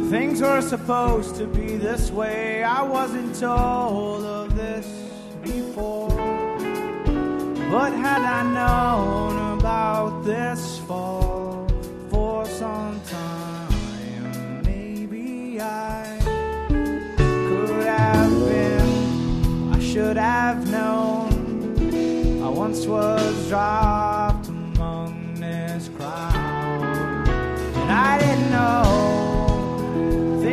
Things were supposed to be this way. I wasn't told of this before. But had I known about this fall for some time, maybe I could have been, I should have known. I once was dry.